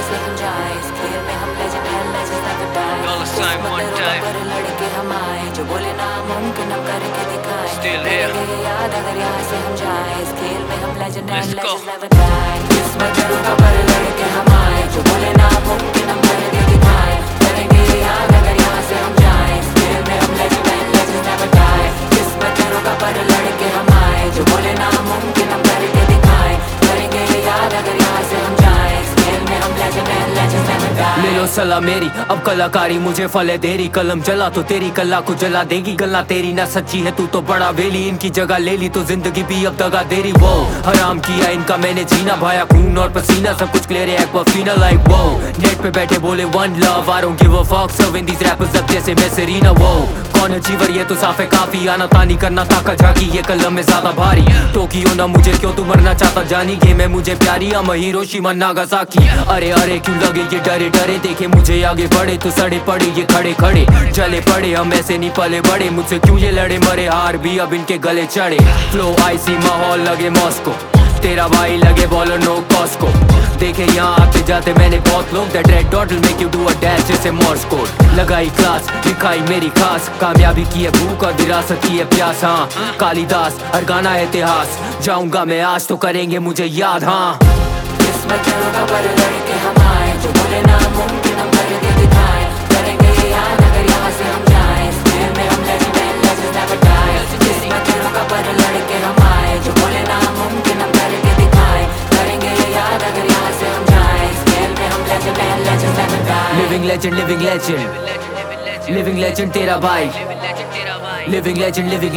से हम जाए, इस खेल में हम legend है, legends never die। किस्मत रोक पर लड़के हम आए, जो बोले नामुमकिन हम करके दिखाए। करेंगे याद अगर यहाँ से हम जाए, इस खेल में हम legend है, legends never die। किस्मत रोक पर लड़के हम आए, जो बोले नामुमकिन हम करके दिखाए। करेंगे याद अगर यहाँ से हम जाए, इस खेल में हम legend है, legends never die। किस्मत रोक पर लड़के हम आए, जो बोले नामुमकिन हम करके दिखाए। करेंगे याद अगर यहाँ से हम जाए, इस खेल में हम legend है, legends never die। ले लो सलाह मेरी, अब कलाकारी मुझे फले देरी। कलम जला तो तेरी कला को जला देगी, गल्ला तेरी ना सच्ची है, तू तो बड़ा वेली। इनकी जगह ले ली तो जिंदगी भी अब दगा देरी। वो हराम किया इनका मैंने जीना, भाया खून और पसीना, सब कुछ क्लियर है एक्वाफीना लाइक वो। नेट पे बैठे बोले one love, I don't give a fuck, serving these rappers अब जैसे मैं सेरीना। वो कौन अचीवर ये तो साफ है काफी, आना तानी करना ताका झाकी, ये कलम में ज्यादा भारी। टोकियो ना मुझे क्यों तू मरना चाहता जानी, गेम है मुझे प्यारी, हम हिरोशिमा नागासाकी। अरे अरे क्यों लगे ये डरे डरे, देखे मुझे आगे बढ़े तो सड़े पड़े ये खड़े खड़े। जले पड़े हम ऐसे नहीं पले बड़े, मुझसे क्यों ये लड़े मरे, हार भी अब इनके गले चढ़े। फ्लो आईसी माहौल लगे मॉस्को, तेरा भाई लगे बॉलर नो कॉस्को। देखे यहाँ आते जाते मैंने बहुत लोग, that red dot will make you do a dash जैसे मोर्स कोड। लगाई क्लास लिखाई मेरी खास, कामयाबी की है भूख और विरासत की है प्यास। हाँ कालिदास हर गाना है इतिहास, जाऊंगा मैं आज तो करेंगे मुझे याद। हाँ किस्मत रोका पर लड़के हम आए, जो बोले नामुमकिन हम करके दिखाए। करेंगे याद अगर यहाँ से हम जाए, इस खेल में हम legend है, legends never die। किस्मत रोका पर लड़के हम आए, जो बोले नामुमकिन हम करके दिखाए। करेंगे याद अगर यहाँ से हम जाए, इस खेल में हम legend है, legends never die। Living legend living legend living legend तेरा भाई, living legend living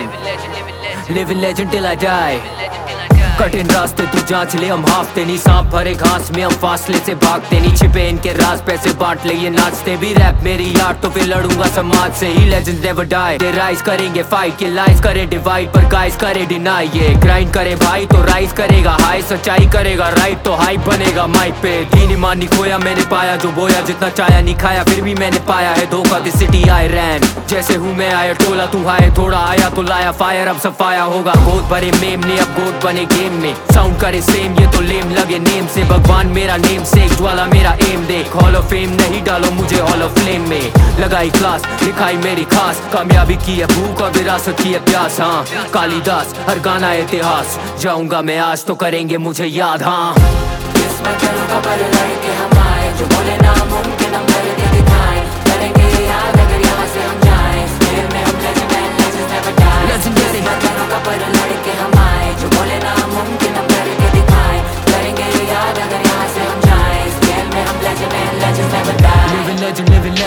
legend living legend till I die. कठिन रास्ते तू जांच ले, हम हाफते नहीं, सांप भरे घास में हम फासले से भागते नहीं। छिपे इनके राज पैसे बांट ले ये नाचते भी, रैप मेरी यार तो फिर लड़ूंगा समाज से ही। Legends never die, they rise करेंगे फाइट, ये लाइज करे डिवाइड पर गाइस करे डिनाई। ये ग्राइंड करे भाई तो राइज करेगा हाई, सच्चाई करेगा राइट तो हाई बनेगा माइक पे। दीन ईमान नहीं खोया मैंने, पाया जो बोया, जितना चाया नहीं खाया फिर भी मैंने पाया है धोखा। दिस सिटी आई रैन, जैसे हूँ मैं आया टोला तू हाय, थोड़ा आया तो लाया फायर, अब सब फाया होगा। गोद भरे मेम ने अब गोद बने गेम में, साउंड करे सेम ये तो लेम लगे नेम से। भगवान मेरा नेम से ज्वाला मेरा एम देख, हॉल ऑफ फेम नहीं डालो मुझे हॉल ऑफ फ्लेम में। लगाई क्लास लिखाई मेरी खास, कामयाबी की है भूख और विरासत की है प्यास। हाँ कालिदास हर गाना है इतिहास, जाऊंगा मैं आज तो करेंगे मुझे याद। हाँ किस्मत रोका पर लड़के हम आए, जो बोले नामुमकिन हम करके दिखाए। करेंगे याद अगर यहाँ से हम जाए, इस खेल में हम legend है, legends never die। किस्मत रोका पर लड़के हम आए, जो बोले नामुमकिन हम करके दिखाए। करेंगे याद अगर यहाँ से हम जाए, इस खेल में हम legend है, legends never die। Living legend living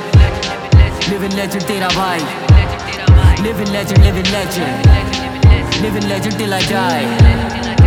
legend living legend तेरा भाई, living legend living legend living legend till I die.